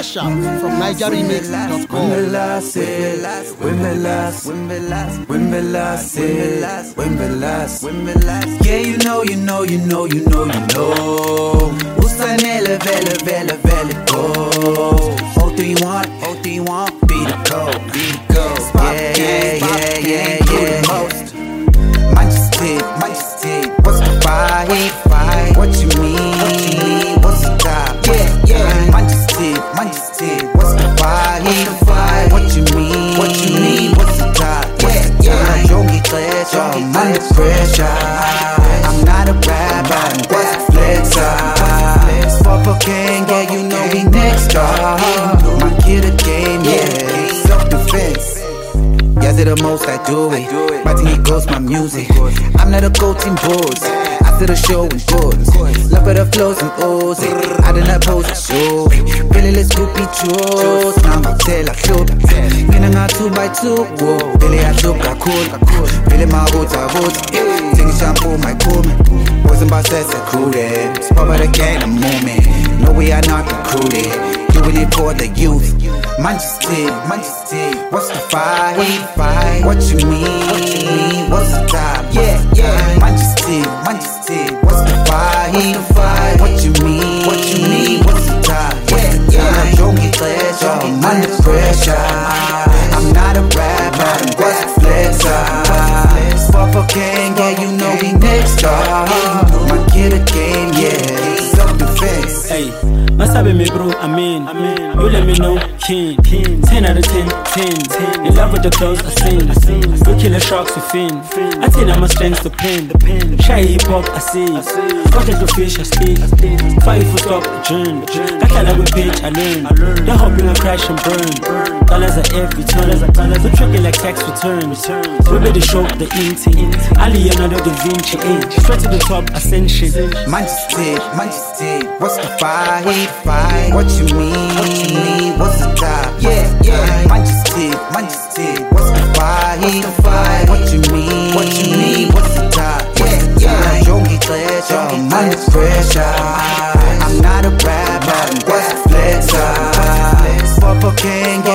Fresh out from NigerRemix.com. Yeah, you know. Usanele vele go. 031, be the code. Yeah. Majesty, what's the fight? What you mean? What's the top? Yeah. Majesty, what's the fight? What you mean? What's the top? Yeah. Jongi Clash, I'm under pressure. I'm not a rapper, what's the flexer? Papa King, yeah, you know we next star. My kid a game, yeah, self-defense. Yes, it the most I do it. My team goes my music. I'm not a coaching boss. I sit a show in boards. Love for the flows and O's. I did not post a show. Really, let's go be true. Now I'm tell a club. Getting out 2x2. Really, I look a cool. Really, my roots are roots. Taking shampoo, my cool. Wasn't about sex and cool. Spot by the gang, a moment. No, we are not recruited. Doing it for the youth. Majesty, what's the fight? What you mean? What's the top? Yeah. Majesty, what's the fight? What you mean? What's the top? Yeah. Jongi Clash, I'm under pressure. I'm not a rapper, what's the flexer? Papa King, yeah, you know we next star. My kid a game, yeah, self-defense. Hey, masabe me bro, I mean, you let me know, king, 10 out of 10. In love with the clothes I sing, we kill the sharks with fin. I think I'm a strength to pin, shy hip hop I see, project to fish I speak, fight for stop adjourn. That kind of page I learn, the hoping I crash and burn. Dollars at every turn, we tracking like tax returns. We be the show, the inting, Ali another Da Vinci, straight to the top ascension. Majesty, what's the fight? What you mean? What's the top? Yeah. Majesty, what's the fight? What you mean? What's the top? Yeah. Jongi Clash, I'm under pressure. I'm not a rapper, what's the flexer? Papa King,